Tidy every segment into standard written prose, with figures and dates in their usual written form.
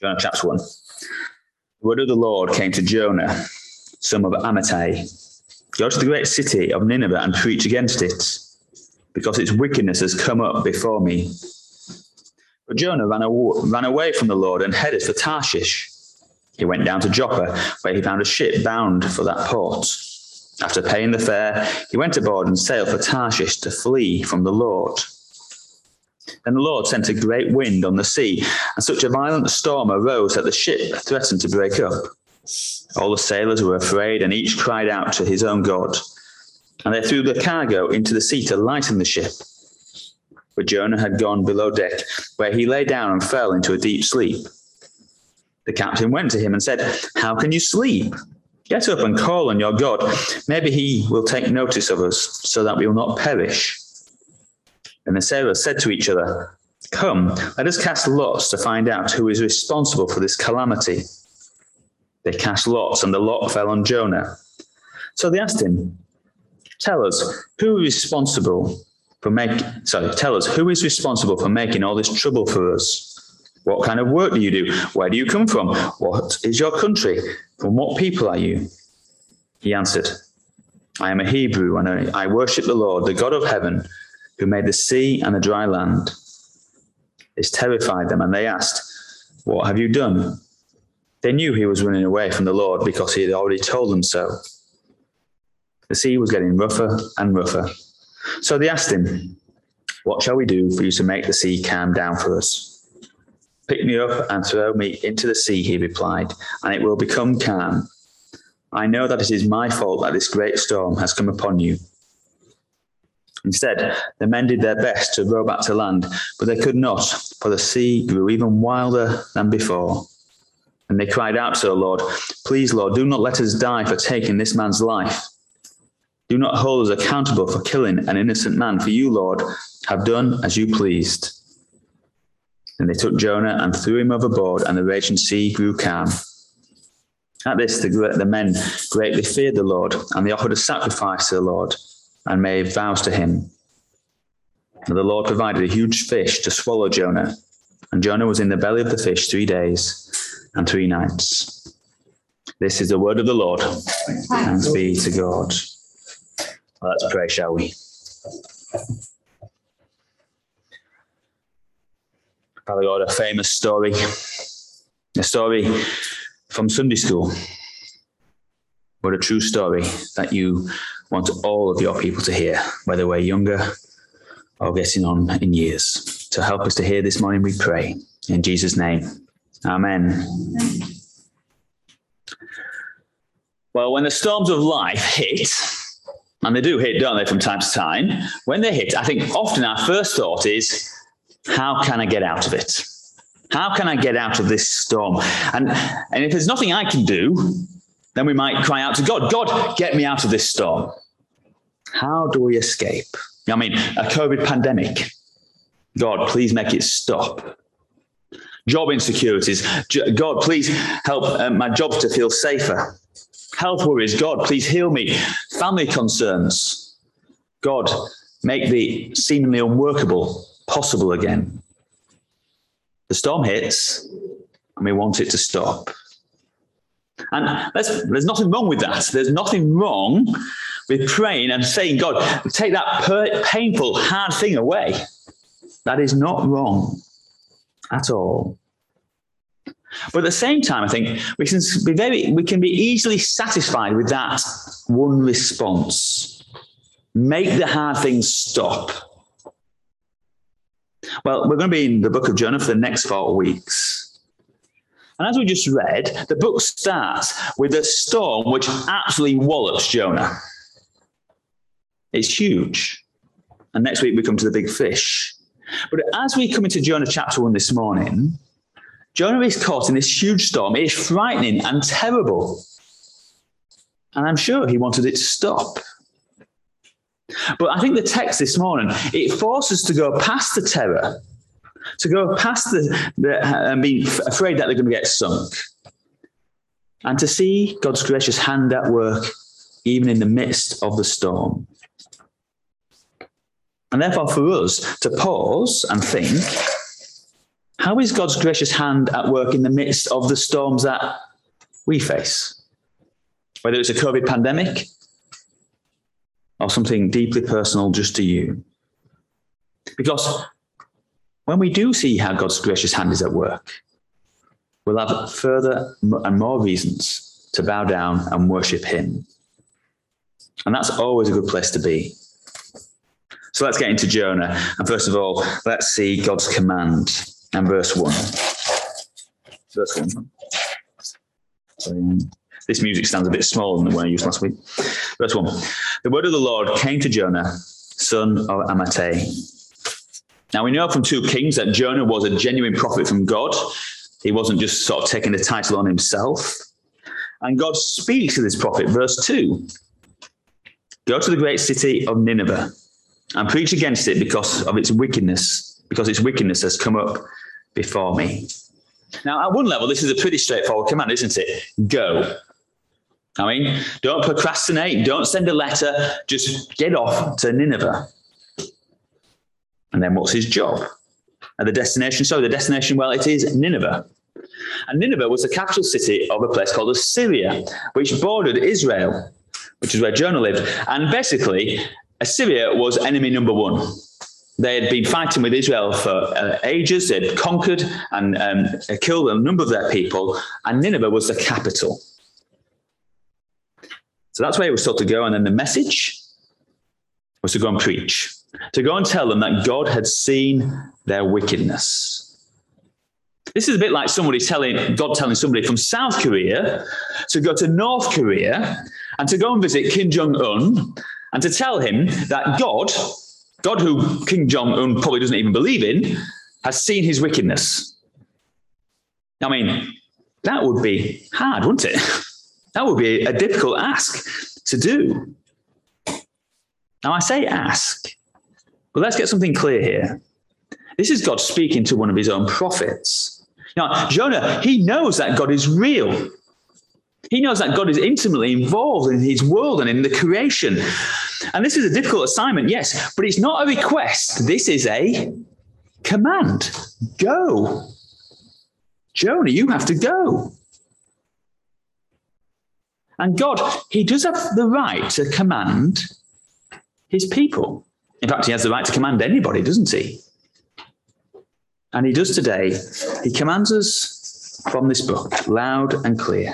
Jonah chapter 1. The word of the Lord came to Jonah, son of Amittai. Go to the great city of Nineveh and preach against it, because its wickedness has come up before me. But Jonah ran away from the Lord and headed for Tarshish. He went down to Joppa, where he found a ship bound for that port. After paying the fare, he went aboard and sailed for Tarshish to flee from the Lord. Then the Lord sent a great wind on the sea, and such a violent storm arose that the ship threatened to break up. All the sailors were afraid, and each cried out to his own God. And they threw the cargo into the sea to lighten the ship. But Jonah had gone below deck, where he lay down and fell into a deep sleep. The captain went to him and said, "How can you sleep? Get up and call on your God. Maybe he will take notice of us, so that we will not perish." And the sailors said to each other, "Come, let us cast lots to find out who is responsible for this calamity." They cast lots, and the lot fell on Jonah. So they asked him, Tell us who is responsible for making all this trouble for us? What kind of work do you do? Where do you come from? What is your country? From what people are you?" He answered, "I am a Hebrew, and I worship the Lord, the God of heaven, who made the sea and the dry land." This terrified them, and they asked, "What have you done?" They knew he was running away from the Lord because he had already told them so. The sea was getting rougher and rougher. So they asked him, "What shall we do for you to make the sea calm down for us?" "Pick me up and throw me into the sea," he replied, "and it will become calm. I know that it is my fault that this great storm has come upon you." Instead, the men did their best to row back to land, but they could not, for the sea grew even wilder than before. And they cried out to the Lord, "Please, Lord, do not let us die for taking this man's life. Do not hold us accountable for killing an innocent man, for you, Lord, have done as you pleased." And they took Jonah and threw him overboard, and the raging sea grew calm. At this, the men greatly feared the Lord, and they offered a sacrifice to the Lord and made vows to him. And the Lord provided a huge fish to swallow Jonah, and Jonah was in the belly of the fish 3 days and 3 nights. This is the word of the Lord. Thanks be to God. Well, let's pray, shall we? Father God, a famous story, a story from Sunday school, but a true story that you want all of your people to hear, whether we're younger or getting on in years. So help us to hear this morning, we pray. In Jesus' name, amen. Well, when the storms of life hit, and they do hit, don't they, from time to time, when they hit, I think often our first thought is, how can I get out of it? How can I get out of this storm? And if there's nothing I can do, then we might cry out to God, "God, get me out of this storm." How do we escape? I mean, a COVID pandemic. God, please make it stop. Job insecurities. God, please help my job to feel safer. Health worries. God, please heal me. Family concerns. God, make the seemingly unworkable possible again. The storm hits, and we want it to stop. And there's nothing wrong with that. There's nothing wrong with praying and saying, "God, take that painful, hard thing away." That is not wrong at all. But at the same time, I think we can be easily satisfied with that one response. Make the hard things stop. Well, we're going to be in the book of Jonah for the next 4 weeks. And as we just read, the book starts with a storm which absolutely wallops Jonah. It's huge. And next week we come to the big fish. But as we come into Jonah chapter 1 this morning, Jonah is caught in this huge storm. It is frightening and terrible. And I'm sure he wanted it to stop. But I think the text this morning, it forces us to go past the terror, to go past and being afraid that they're going to get sunk, and to see God's gracious hand at work even in the midst of the storm. And therefore for us to pause and think, How is God's gracious hand at work in the midst of the storms that we face? Whether it's a COVID pandemic or something deeply personal just to you. Because when we do see how God's gracious hand is at work, we'll have further and more reasons to bow down and worship him. And that's always a good place to be. So let's get into Jonah. And first of all, let's see God's command. And verse 1. Verse 1. Sorry, this music stands a bit smaller than the one I used last week. Verse 1. The word of the Lord came to Jonah, son of Amittai. Now we know from 2 Kings that Jonah was a genuine prophet from God. He wasn't just sort of taking the title on himself. And God speaks to this prophet. Verse 2. Go to the great city of Nineveh and preach against it because its wickedness has come up before me. Now, at one level, this is a pretty straightforward command, isn't it? Go. I mean, don't procrastinate. Don't send a letter. Just get off to Nineveh. And then what's his job? And the destination? So the destination, well, it is Nineveh. And Nineveh was the capital city of a place called Assyria, which bordered Israel, which is where Jonah lived. And basically, Assyria was enemy number one. They had been fighting with Israel for ages. They'd conquered and killed a number of their people. And Nineveh was the capital. So that's where he was told to go. And then the message was to go and preach, to go and tell them that God had seen their wickedness. This is a bit like God telling somebody from South Korea to go to North Korea and to go and visit Kim Jong-un and to tell him that God, who Kim Jong-un probably doesn't even believe in, has seen his wickedness. I mean, that would be hard, wouldn't it? That would be a difficult ask to do. Now, I say ask, but let's get something clear here. This is God speaking to one of his own prophets. Now, Jonah, he knows that God is real. He knows that God is intimately involved in his world and in the creation. And this is a difficult assignment, yes, but it's not a request. This is a command. Go. Jonah, you have to go. And God, he does have the right to command his people. In fact, he has the right to command anybody, doesn't he? And he does today. He commands us from this book, loud and clear.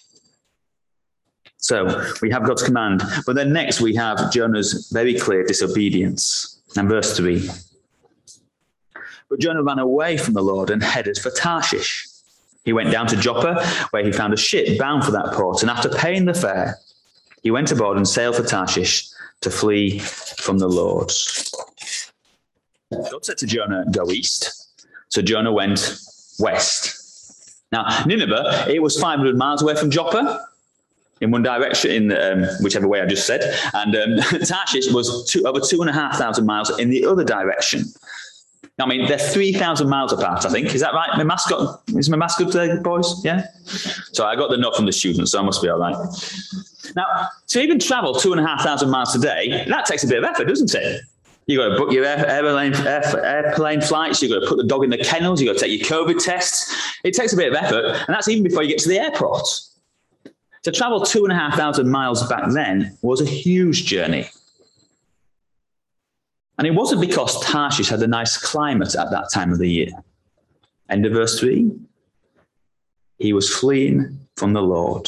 So we have God's command, but then next we have Jonah's very clear disobedience. And verse 3. But Jonah ran away from the Lord and headed for Tarshish. He went down to Joppa, where he found a ship bound for that port. And after paying the fare, he went aboard and sailed for Tarshish to flee from the Lord. God said to Jonah, go east. So Jonah went west. Now, Nineveh, it was 500 miles away from Joppa in one direction, in whichever way I just said. And Tarshish was over 2,500 miles in the other direction. I mean, they're 3,000 miles apart, I think. Is that right? Is my maths good today, boys? Yeah? So I got the note from the students, so I must be all right. Now, to even travel 2,500 miles a day, that takes a bit of effort, doesn't it? You've got to book your airplane flights. You've got to put the dog in the kennels. You've got to take your COVID tests. It takes a bit of effort, and that's even before you get to the airport. To travel 2,500 miles back then was a huge journey. And it wasn't because Tarshish had a nice climate at that time of the year. End of verse 3. He was fleeing from the Lord.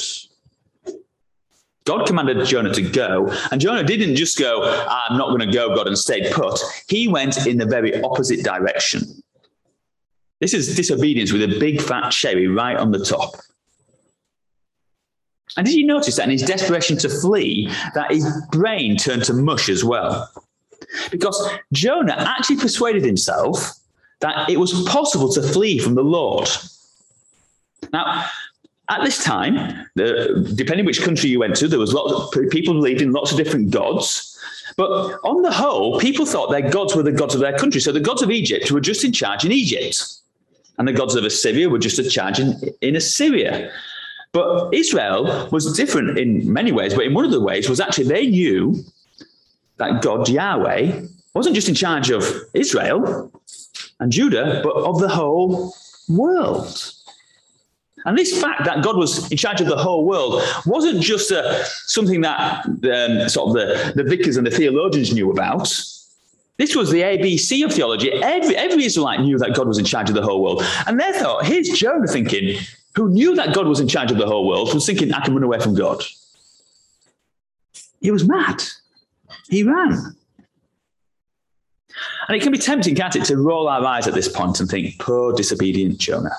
God commanded Jonah to go, and Jonah didn't just go, I'm not going to go, God, and stayed put. He went in the very opposite direction. This is disobedience with a big fat cherry right on the top. And did you notice that in his desperation to flee, that his brain turned to mush as well? Because Jonah actually persuaded himself that it was possible to flee from the Lord. Now, at this time, depending which country you went to, there was lots of people believed in lots of different gods. But on the whole, people thought their gods were the gods of their country. So the gods of Egypt were just in charge in Egypt. And the gods of Assyria were just in charge in Assyria. But Israel was different in many ways. But in one of the ways was actually they knew that God, Yahweh, wasn't just in charge of Israel. and Judah, but of the whole world. And this fact that God was in charge of the whole world wasn't just something that sort of the vicars and the theologians knew about. This was the ABC of theology. Every Israelite knew that God was in charge of the whole world. And they thought, here's Jonah thinking, who knew that God was in charge of the whole world, was thinking, I can run away from God. He was mad. He ran. And it can be tempting, can't it, to roll our eyes at this point and think, poor disobedient Jonah.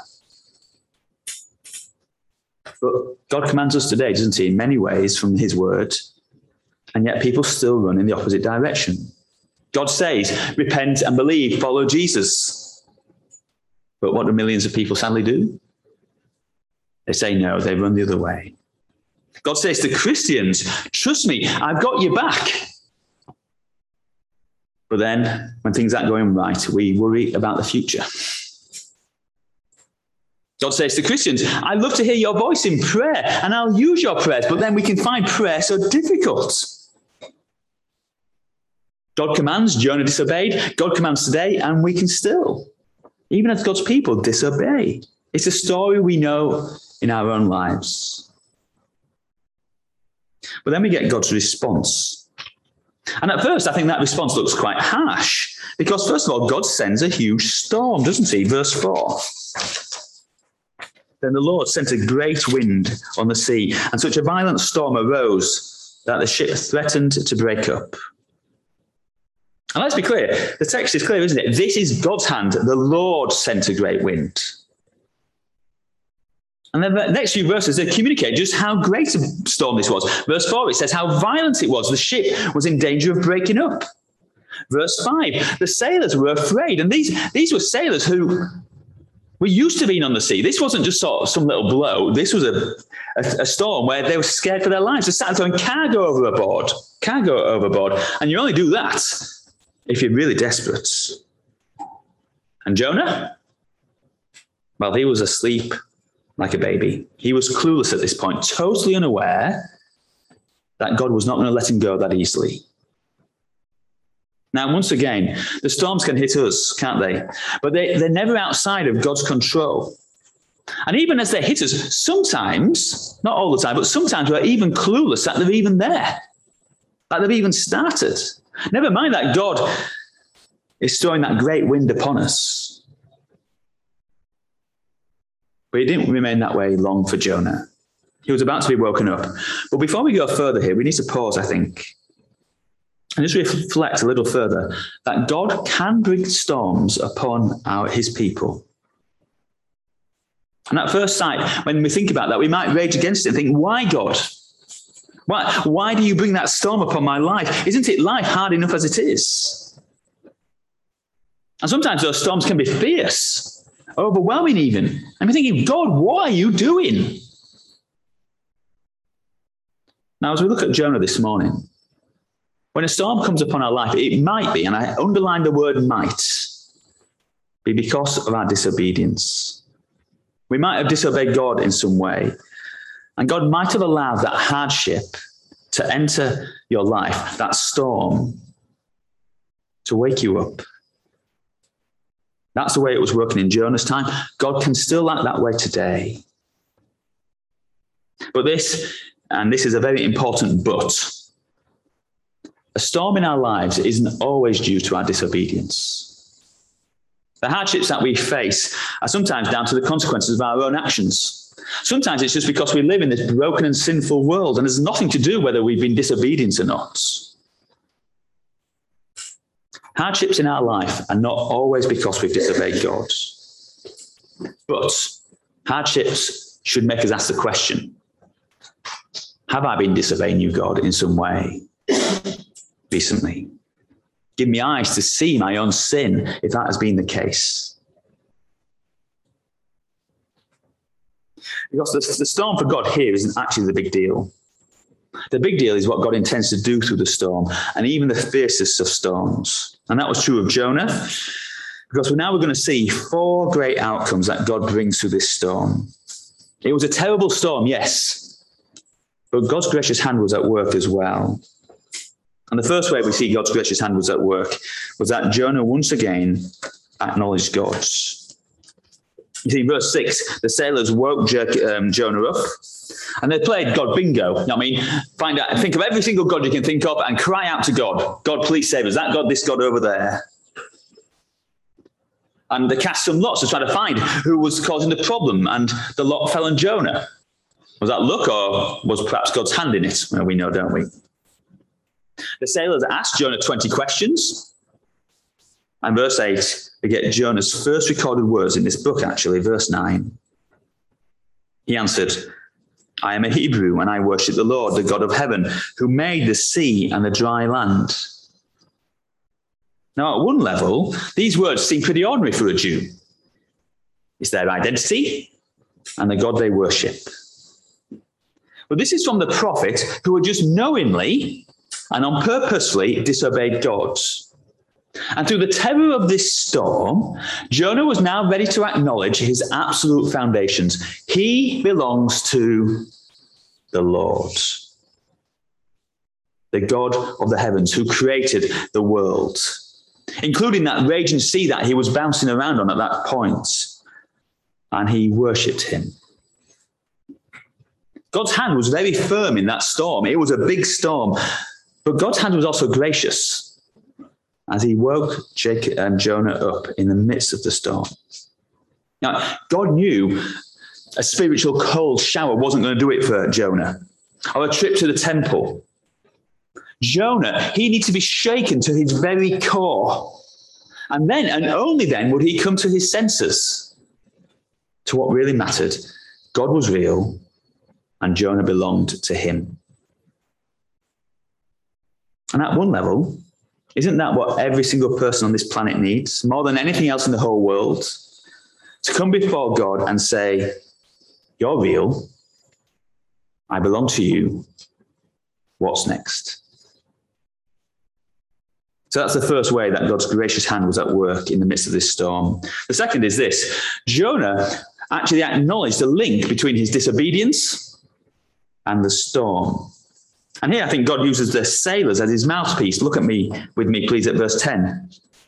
But God commands us today, doesn't he, in many ways from his word, and yet people still run in the opposite direction. God says, repent and believe, follow Jesus. But what do millions of people sadly do? They say no, they run the other way. God says to Christians, trust me, I've got your back. But then when things aren't going right, we worry about the future. God says to Christians, I'd love to hear your voice in prayer and I'll use your prayers, but then we can find prayer so difficult. God commands, Jonah disobeyed. God commands today, and we can still, even as God's people, disobey. It's a story we know in our own lives. But then we get God's response. And at first, I think that response looks quite harsh, because first of all, God sends a huge storm, doesn't he? Verse 4. Then the Lord sent a great wind on the sea, and such a violent storm arose that the ship threatened to break up. And let's be clear, the text is clear, isn't it? This is God's hand. The Lord sent a great wind. And then the next few verses, they communicate just how great a storm this was. Verse 4, it says how violent it was. The ship was in danger of breaking up. Verse 5, the sailors were afraid. And these were sailors who were used to being on the sea. This wasn't just sort of some little blow. This was a storm where they were scared for their lives. They started throwing cargo overboard. And you only do that if you're really desperate. And Jonah? Well, he was asleep like a baby. He was clueless at this point, totally unaware that God was not going to let him go that easily. Now, once again, the storms can hit us, can't they? But they're never outside of God's control. And even as they hit us, sometimes, not all the time, but sometimes we're even clueless that they're even there, that they've even started. Never mind that God is throwing that great wind upon us. But it didn't remain that way long for Jonah. He was about to be woken up. But before we go further here, we need to pause, I think, and just reflect a little further that God can bring storms upon his people. And at first sight, when we think about that, we might rage against it and think, why, God? Why do you bring that storm upon my life? Isn't it life hard enough as it is? And sometimes those storms can be fierce, overwhelming even. And we're thinking, God, what are you doing? Now, as we look at Jonah this morning, when a storm comes upon our life, it might be, and I underline the word might, be because of our disobedience. We might have disobeyed God in some way, and God might have allowed that hardship to enter your life, that storm, to wake you up. That's the way it was working in Jonah's time. God can still act that way today. But this is a very important but. A storm in our lives isn't always due to our disobedience. The hardships that we face are sometimes down to the consequences of our own actions. Sometimes it's just because we live in this broken and sinful world, and there's nothing to do whether we've been disobedient or not. Hardships in our life are not always because we've disobeyed God. But hardships should make us ask the question, have I been disobeying you, God, in some way recently? Give me eyes to see my own sin, if that has been the case. Because the storm for God here isn't actually the big deal. The big deal is what God intends to do through the storm, and even the fiercest of storms. And that was true of Jonah, because now we're going to see 4 great outcomes that God brings through this storm. It was a terrible storm, yes, but God's gracious hand was at work as well. And the first way we see God's gracious hand was at work was that Jonah once again acknowledged God. You see, verse 6, the sailors woke Jonah up and they played God bingo. I mean, think of every single God you can think of and cry out to God. God, please save us. That God, this God over there. And they cast some lots to try to find who was causing the problem. And the lot fell on Jonah. Was that luck or was perhaps God's hand in it? Well, we know, don't we? The sailors asked Jonah 20 questions. And verse 8, we get Jonah's first recorded words in this book, actually, verse 9. He answered, I am a Hebrew, and I worship the Lord, the God of heaven, who made the sea and the dry land. Now, at one level, these words seem pretty ordinary for a Jew. It's their identity and the God they worship. But this is from the prophet who had just knowingly and on purposefully disobeyed God. And through the terror of this storm, Jonah was now ready to acknowledge his absolute foundations. He belongs to the Lord, the God of the heavens, who created the world, including that raging sea that he was bouncing around on at that point. And he worshipped him. God's hand was very firm in that storm. It was a big storm, but God's hand was also gracious as he woke Jonah up in the midst of the storm. Now, God knew a spiritual cold shower wasn't going to do it for Jonah, or a trip to the temple. Jonah, he needed to be shaken to his very core. And then, and only then, would he come to his senses, to what really mattered. God was real, and Jonah belonged to him. And at one level, isn't that what every single person on this planet needs, more than anything else in the whole world? To come before God and say, you're real, I belong to you, what's next? So that's the first way that God's gracious hand was at work in the midst of this storm. The second is this: Jonah actually acknowledged the link between his disobedience and the storm. And here I think God uses the sailors as his mouthpiece. Look with me, please, at verse 10.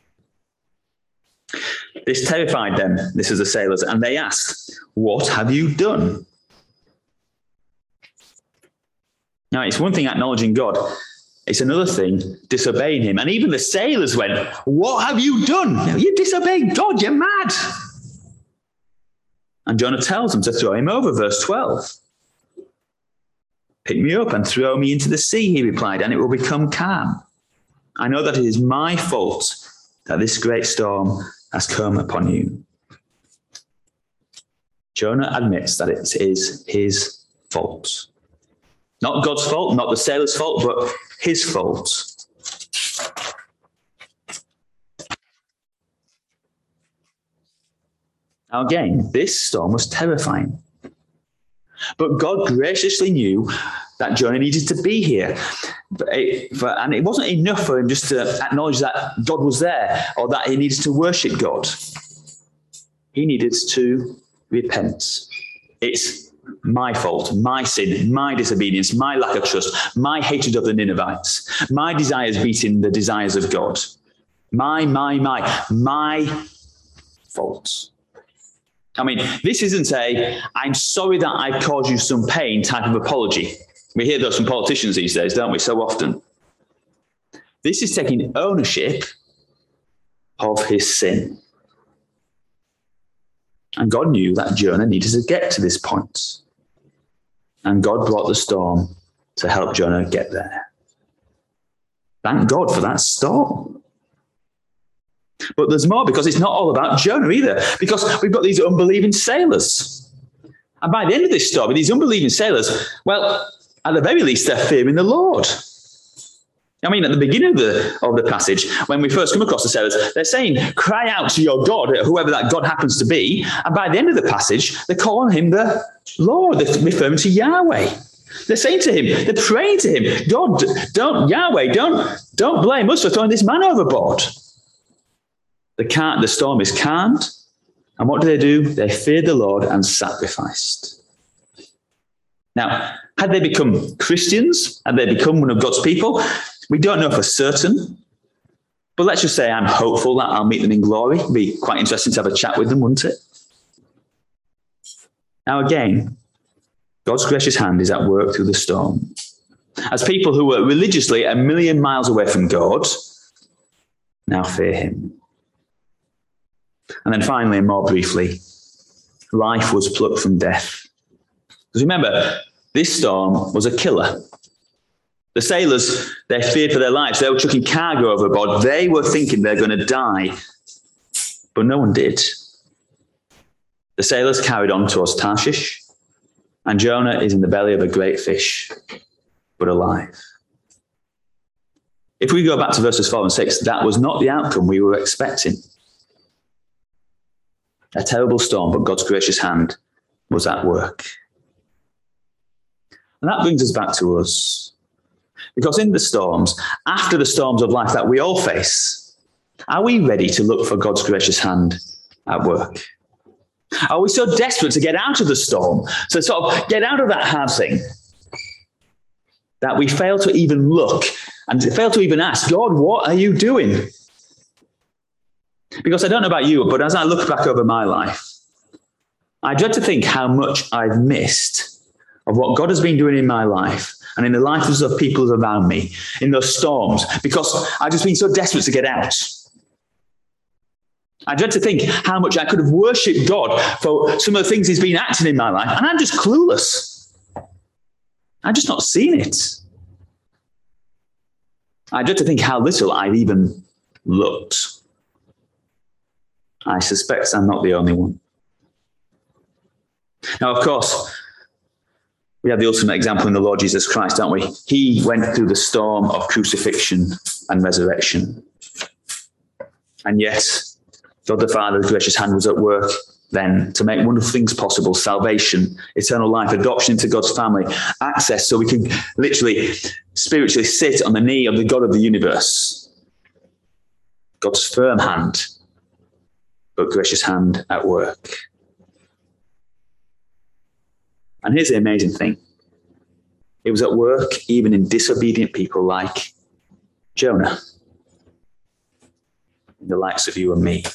This terrified them, this is the sailors, and they asked, what have you done? Now, it's one thing acknowledging God. It's another thing disobeying him. And even the sailors went, what have you done? You disobeyed God, you're mad. And Jonah tells them to throw him over, verse 12. Pick me up and throw me into the sea, he replied, and it will become calm. I know that it is my fault that this great storm has come upon you. Jonah admits that it is his fault. Not God's fault, not the sailor's fault, but his fault. Now again, this storm was terrifying. But God graciously knew that Jonah needed to be here. And it wasn't enough for him just to acknowledge that God was there or that he needed to worship God. He needed to repent. It's my fault, my sin, my disobedience, my lack of trust, my hatred of the Ninevites, my desires beating the desires of God. My fault. I mean, this isn't I'm sorry that I've caused you some pain type of apology. We hear those from politicians these days, don't we, so often. This is taking ownership of his sin. And God knew that Jonah needed to get to this point. And God brought the storm to help Jonah get there. Thank God for that storm. But there's more, because it's not all about Jonah either, because we've got these unbelieving sailors. And by the end of this story, these unbelieving sailors, well, at the very least, they're fearing the Lord. I mean, at the beginning of the passage, when we first come across the sailors, they're saying, cry out to your God, whoever that God happens to be. And by the end of the passage, they call on him the Lord. They're referring to Yahweh. They're saying to him, they're praying to him, God, don't blame us for throwing this man overboard. The storm is calmed. And what do? They feared the Lord and sacrificed. Now, had they become Christians? Had they become one of God's people? We don't know for certain. But let's just say I'm hopeful that I'll meet them in glory. It'd be quite interesting to have a chat with them, wouldn't it? Now again, God's gracious hand is at work through the storm. As people who were religiously a million miles away from God now fear him. And then finally, and more briefly, life was plucked from death. Because remember, this storm was a killer. The sailors, they feared for their lives. They were chucking cargo overboard. They were thinking they're going to die. But no one did. The sailors carried on towards Tarshish, and Jonah is in the belly of a great fish, but alive. If we go back to verses 4 and 6, that was not the outcome we were expecting. A terrible storm, but God's gracious hand was at work. And that brings us back to us. Because in the storms, after the storms of life that we all face, are we ready to look for God's gracious hand at work? Are we so desperate to get out of the storm, to sort of get out of that hard thing, that we fail to even look and fail to even ask, God, what are you doing? Because I don't know about you, but as I look back over my life, I dread to think how much I've missed of what God has been doing in my life and in the lives of people around me in those storms, because I've just been so desperate to get out. I dread to think how much I could have worshipped God for some of the things he's been acting in my life, and I'm just clueless. I've just not seen it. I dread to think how little I've even looked. I suspect I'm not the only one. Now, of course, we have the ultimate example in the Lord Jesus Christ, don't we? He went through the storm of crucifixion and resurrection. And yet, God the Father's gracious hand was at work then to make wonderful things possible: salvation, eternal life, adoption into God's family, access so we can literally, spiritually sit on the knee of the God of the universe. God's firm hand, but gracious hand at work. And here's the amazing thing. It was at work even in disobedient people like Jonah, in the likes of you and me.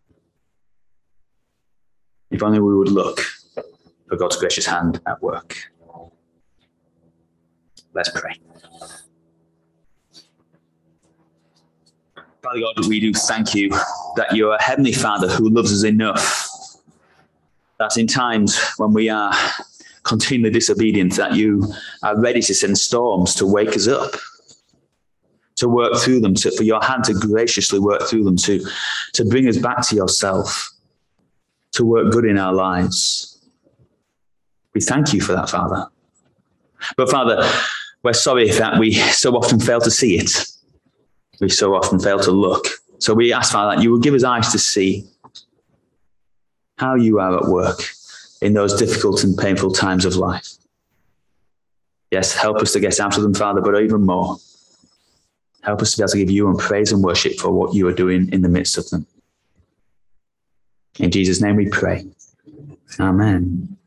If only we would look for God's gracious hand at work. Let's pray. Father God, we do thank you that you're a heavenly Father who loves us enough that in times when we are continually disobedient, that you are ready to send storms to wake us up, to work through them, for your hand to graciously work through them, to bring us back to yourself, to work good in our lives. We thank you for that, Father. But Father, we're sorry that we so often fail to see it. We so often fail to look. So we ask, Father, that you will give us eyes to see how you are at work in those difficult and painful times of life. Yes, help us to get out of them, Father, but even more, help us to be able to give you praise and worship for what you are doing in the midst of them. In Jesus' name we pray. Amen.